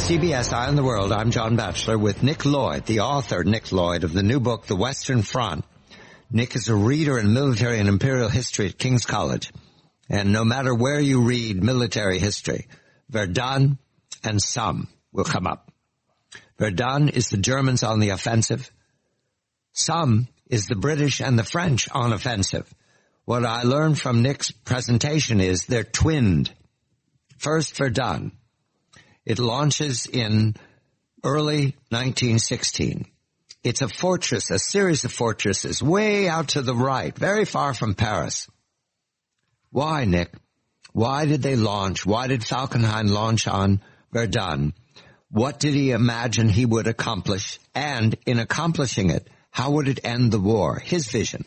CBS Eye on the World, I'm John Batchelor with Nick Lloyd, the author, Nick Lloyd, of the new book, The Western Front. Nick is a reader in military and imperial history at King's College. And no matter where you read military history, Verdun and Somme will come up. Verdun is the Germans on the offensive. Somme is the British and the French on offensive. What I learned from Nick's presentation is they're twinned. First, Verdun. It launches in early 1916. It's a fortress, a series of fortresses way out to the right, very far from Paris. Why, Nick? Why did they launch? Why did Falkenhayn launch on Verdun? What did he imagine he would accomplish? And in accomplishing it, how would it end the war? His vision.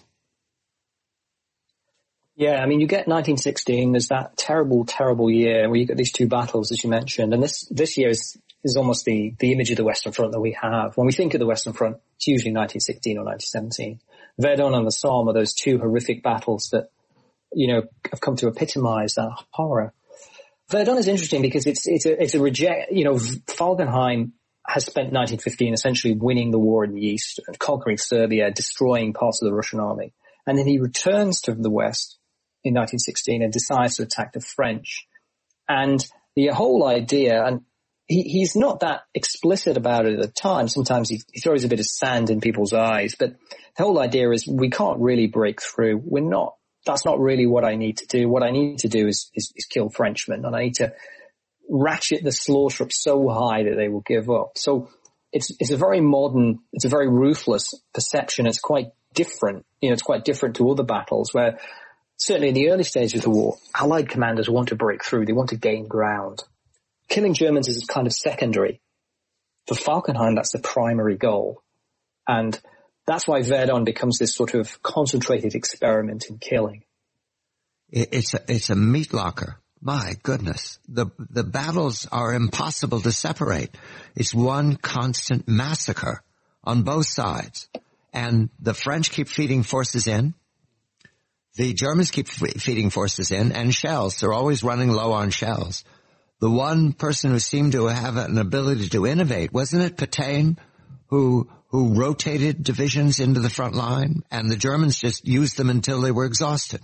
Yeah, I mean, you get 1916, there's that terrible, terrible year where you get these two battles, as you mentioned, and this year is almost the image of the Western Front that we have. When we think of the Western Front, it's usually 1916 or 1917. Verdun and the Somme are those two horrific battles that, you know, have come to epitomize that horror. Verdun is interesting because it's a Falkenhayn has spent 1915 essentially winning the war in the east and conquering Serbia, destroying parts of the Russian army. And then he returns to the west in 1916 and decides to attack the French. And the whole idea, and he's not that explicit about it at the time. Sometimes he throws a bit of sand in people's eyes, but the whole idea is we can't really break through. That's not really what I need to do. What I need to do is kill Frenchmen, and I need to ratchet the slaughter up so high that they will give up. So it's a very modern, it's a very ruthless perception. It's quite different. You know, it's quite different to other battles where certainly in the early stages of the war, Allied commanders want to break through. They want to gain ground. Killing Germans is kind of secondary. For Falkenhayn, that's the primary goal. And that's why Verdun becomes this sort of concentrated experiment in killing. It's a meat locker. My goodness. The battles are impossible to separate. It's one constant massacre on both sides. And the French keep feeding forces in. The Germans keep feeding forces in, and shells. They're always running low on shells. The one person who seemed to have an ability to innovate, wasn't it Pétain, who rotated divisions into the front line, and the Germans just used them until they were exhausted?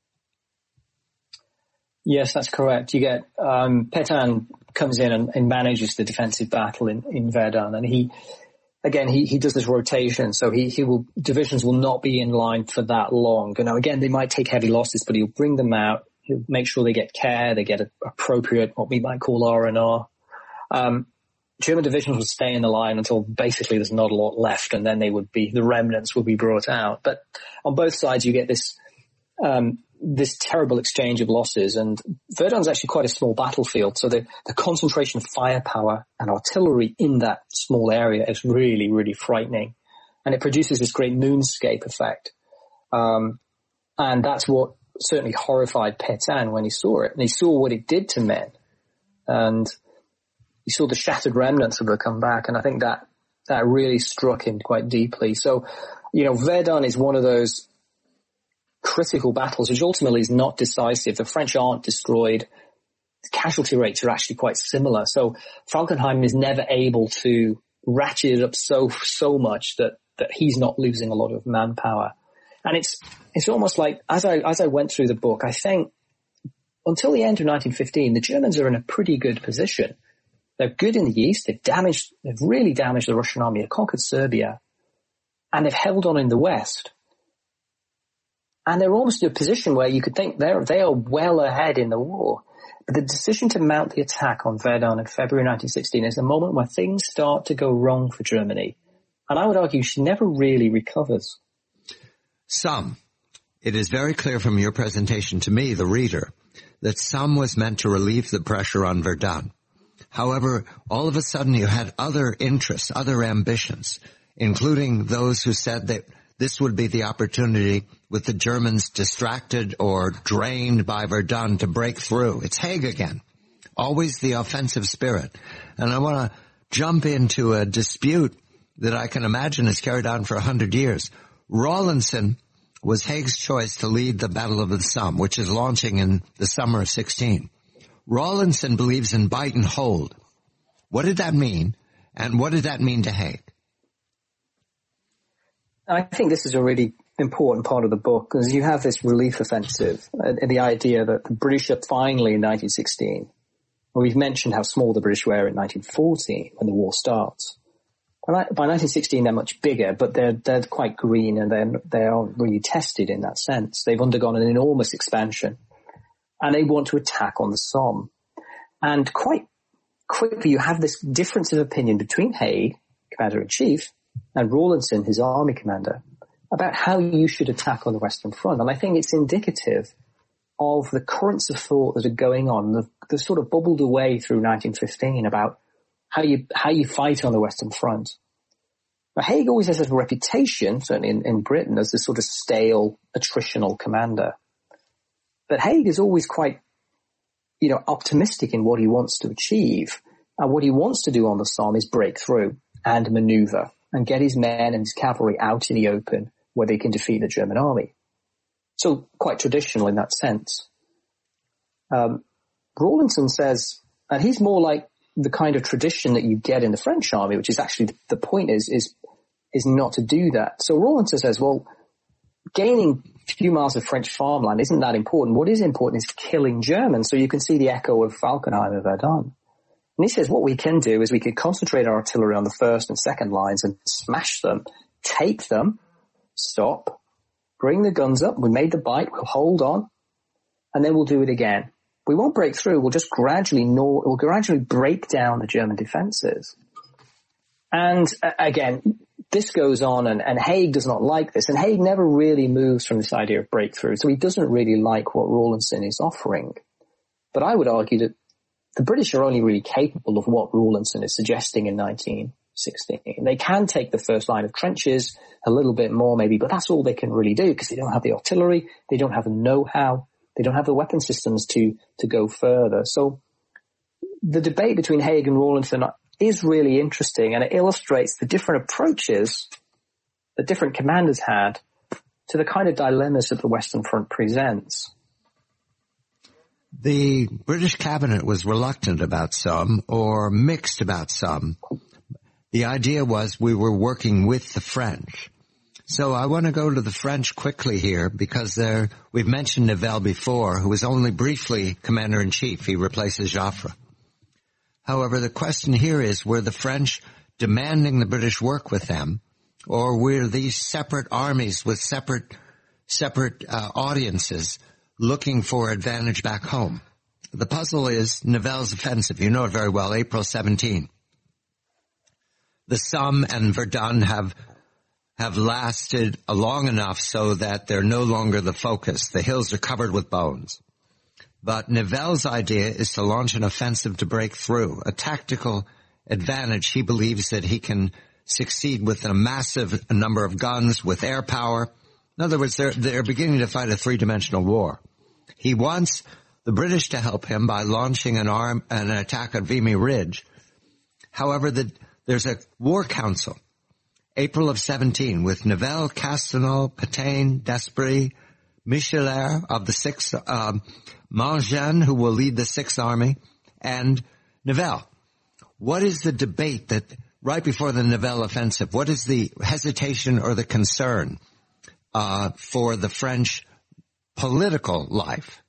Yes, that's correct. You get Pétain comes in and manages the defensive battle in Verdun, and he does this rotation, so divisions will not be in line for that long. You know, again, they might take heavy losses, but he'll bring them out. He'll make sure they get care, they get appropriate, what we might call R&R. German divisions would stay in the line until basically there's not a lot left, and then the remnants will be brought out. But on both sides, you get this terrible exchange of losses, and Verdun's actually quite a small battlefield, so the concentration of firepower and artillery in that small area is really, really frightening, and it produces this great moonscape effect. And that's what certainly horrified Pétain when he saw it, and he saw what it did to men, and he saw the shattered remnants of it come back, and I think that really struck him quite deeply. So, you know, Verdun is one of those critical battles, which ultimately is not decisive. The French aren't destroyed. The casualty rates are actually quite similar. So Falkenhayn is never able to ratchet it up so much that he's not losing a lot of manpower. And it's almost like, as I went through the book, I think until the end of 1915, the Germans are in a pretty good position. They're good in the east. They've really damaged the Russian army. They've conquered Serbia, and they've held on in the west. And they're almost in a position where you could think they are well ahead in the war. But the decision to mount the attack on Verdun in February 1916 is the moment where things start to go wrong for Germany. And I would argue she never really recovers. It is very clear from your presentation to me, the reader, that Somme was meant to relieve the pressure on Verdun. However, all of a sudden you had other interests, other ambitions, including those who said that this would be the opportunity with the Germans distracted or drained by Verdun to break through. It's Haig again. Always the offensive spirit. And I want to jump into a dispute that I can imagine is carried on for 100 years. Rawlinson was Haig's choice to lead the Battle of the Somme, which is launching in the summer of 16. Rawlinson believes in bite and hold. What did that mean? And what did that mean to Haig? I think this is a really important part of the book, because you have this relief offensive, and the idea that the British are finally in 1916. Well, we've mentioned how small the British were in 1914 when the war starts. By 1916, they're much bigger, but they're quite green, and they aren't really tested in that sense. They've undergone an enormous expansion, and they want to attack on the Somme. And quite quickly, you have this difference of opinion between Haig, Commander-in-Chief, and Rawlinson, his army commander, about how you should attack on the Western Front. And I think it's indicative of the currents of thought that are going on, that sort of bubbled away through 1915 about how you fight on the Western Front. Now, Haig always has a reputation, certainly in Britain, as this sort of stale, attritional commander. But Haig is always quite, optimistic in what he wants to achieve. And what he wants to do on the Somme is break through and maneuver and get his men and his cavalry out in the open where they can defeat the German army. So quite traditional in that sense. Rawlinson says, and he's more like the kind of tradition that you get in the French army, which is actually the point is not to do that. So Rawlinson says, well, gaining a few miles of French farmland isn't that important. What is important is killing Germans. So you can see the echo of Falkenhayn and Verdun. And he says what we can do is we can concentrate our artillery on the first and second lines and smash them, take them, stop, bring the guns up. We made the bite. We'll hold on, and then we'll do it again. We won't break through. We'll just gradually break down the German defenses. And again, this goes on, and Haig does not like this. And Haig never really moves from this idea of breakthrough. So he doesn't really like what Rawlinson is offering. But I would argue that the British are only really capable of what Rawlinson is suggesting in 1916. They can take the first line of trenches a little bit more maybe, but that's all they can really do, because they don't have the artillery, they don't have the know-how, they don't have the weapon systems to go further. So the debate between Haig and Rawlinson is really interesting, and it illustrates the different approaches that different commanders had to the kind of dilemmas that the Western Front presents. The British cabinet was reluctant about some, or mixed about some. The idea was we were working with the French. So I want to go to the French quickly here, because we've mentioned Nivelle before, who was only briefly commander-in-chief. He replaces Joffre. However, the question here is, were the French demanding the British work with them, or were these separate armies with separate audiences looking for advantage back home? The puzzle is Nivelle's offensive. You know it very well, April 17. The Somme and Verdun have lasted long enough so that they're no longer the focus. The hills are covered with bones. But Nivelle's idea is to launch an offensive to break through, a tactical advantage. He believes that he can succeed with a massive number of guns, with air power. In other words, they're beginning to fight a three-dimensional war. He wants the British to help him by launching an attack on Vimy Ridge. However, there's a war council, April of 17, with Nivelle, Castelnau, Pétain, Desprez, Michelet of the 6th, Mangin, who will lead the 6th Army, and Nivelle. What is the debate that right before the Nivelle offensive, what is the hesitation or the concern for the French political life?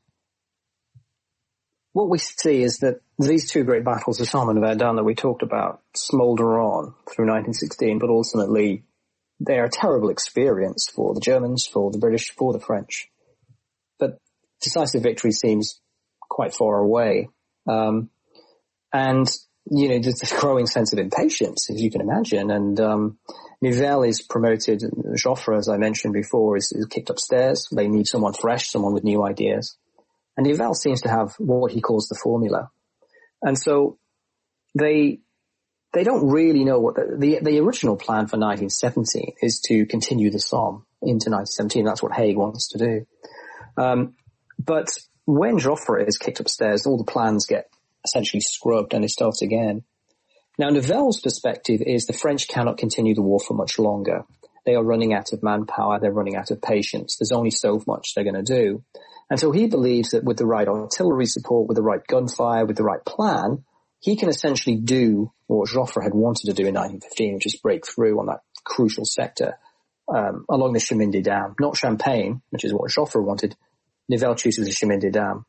What we see is that these two great battles, the Somme and Verdun that we talked about, smolder on through 1916, but ultimately they are a terrible experience for the Germans, for the British, for the French. But decisive victory seems quite far away. And, there's this growing sense of impatience, as you can imagine. And Nivelle is promoted. Joffre, as I mentioned before, is kicked upstairs. They need someone fresh, someone with new ideas. And Nivelle seems to have what he calls the formula. And so they don't really know what the original plan for 1917 is, to continue the Somme into 1917. That's what Haig wants to do. But when Joffre is kicked upstairs, all the plans get essentially scrubbed and they start again. Now, Nivelle's perspective is the French cannot continue the war for much longer. They are running out of manpower. They're running out of patience. There's only so much they're going to do. And so he believes that with the right artillery support, with the right gunfire, with the right plan, he can essentially do what Joffre had wanted to do in 1915, which is break through on that crucial sector along the Chemin des Dames, not Champagne, which is what Joffre wanted. Nivelle chooses the Chemin des Dames.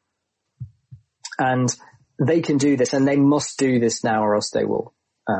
And they can do this, and they must do this now, or else they will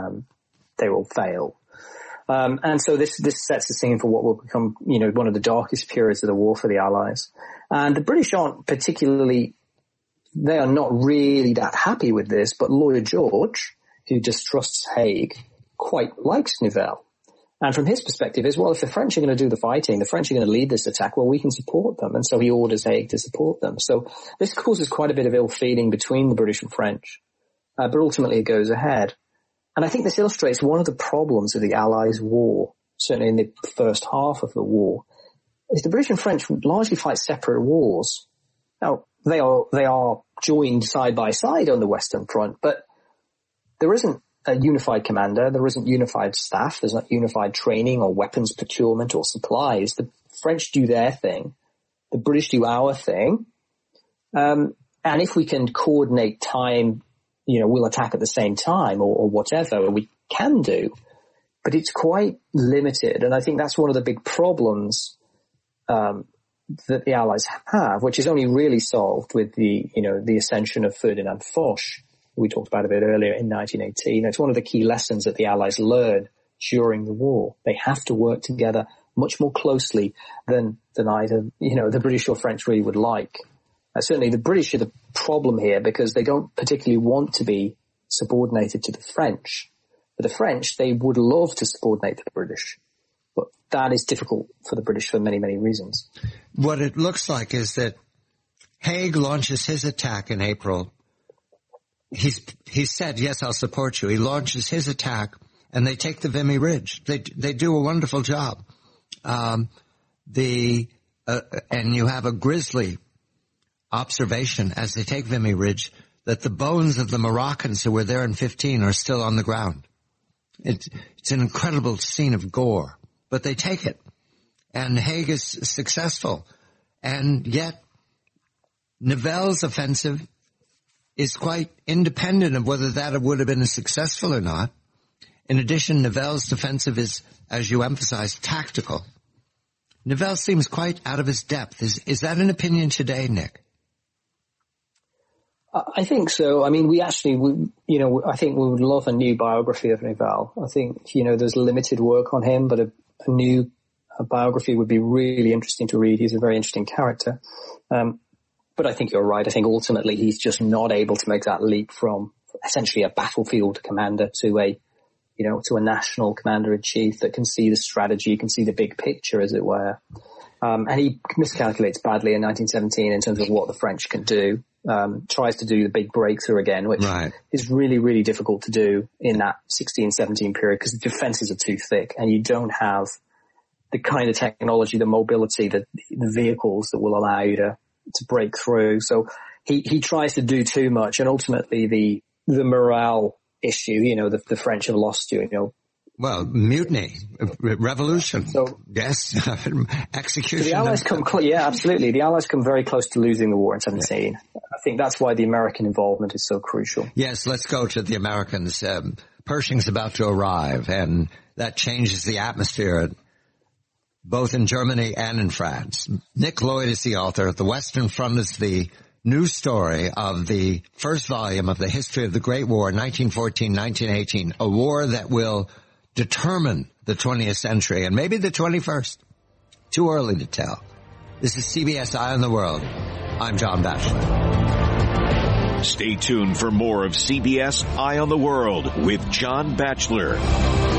fail. And so this sets the scene for what will become, one of the darkest periods of the war for the Allies. And the British aren't particularly, they are not really that happy with this, but Lloyd George, who distrusts Haig, quite likes Nivelle. And from his perspective is, well, if the French are going to do the fighting, the French are going to lead this attack, well, we can support them. And so he orders Haig to support them. So this causes quite a bit of ill feeling between the British and French. But ultimately it goes ahead. And I think this illustrates one of the problems of the Allies' war, certainly in the first half of the war, is the British and French largely fight separate wars. Now, they are joined side by side on the Western Front, but there isn't a unified commander, there isn't unified staff, there's not unified training or weapons procurement or supplies. The French do their thing, the British do our thing, and if we can coordinate time, we'll attack at the same time or whatever we can do, but it's quite limited, and I think that's one of the big problems that the Allies have, which is only really solved with the ascension of Ferdinand Foch. We talked about a bit earlier in 1918. It's one of the key lessons that the Allies learned during the war. They have to work together much more closely than either, the British or French really would like. Certainly the British are the problem here because they don't particularly want to be subordinated to the French. For the French, they would love to subordinate to the British. But that is difficult for the British for many, many reasons. What it looks like is that Haig launches his attack in April. He said, yes, I'll support you. He launches his attack and they take the Vimy Ridge. They do a wonderful job. And you have a grisly observation as they take Vimy Ridge that the bones of the Moroccans who were there in 15 are still on the ground. It's an incredible scene of gore, but they take it. And Haig is successful. And yet Nivelle's offensive is quite independent of whether that would have been successful or not. In addition, Nivelle's defensive is, as you emphasized, tactical. Nivelle seems quite out of his depth. Is that an opinion today, Nick? I think so. I mean, I think we would love a new biography of Nivelle. I think, there's limited work on him, but a new biography would be really interesting to read. He's a very interesting character. But I think you're right. I think ultimately he's just not able to make that leap from essentially a battlefield commander to a national commander-in-chief that can see the strategy, can see the big picture, as it were. And he miscalculates badly in 1917 in terms of what the French can do. Tries to do the big breakthrough again, which is really, really difficult to do in that 16-17 period because the defenses are too thick and you don't have the kind of technology, the mobility, the vehicles that will allow you to break through. So he tries to do too much, and ultimately the morale issue, the French have lost you, Well, mutiny, revolution. So, yes, execution. So the Allies absolutely. The Allies come very close to losing the war in 17. I think that's why the American involvement is so crucial. Yes, let's go to the Americans. Pershing's about to arrive, and that changes the atmosphere both in Germany and in France. Nick Lloyd is the author. The Western Front is the new story of the first volume of the history of the Great War, 1914-1918, a war that will determine the 20th century and maybe the 21st. Too early to tell. This is CBS Eye on the World. I'm John Batchelor. Stay tuned for more of CBS Eye on the World with John Batchelor.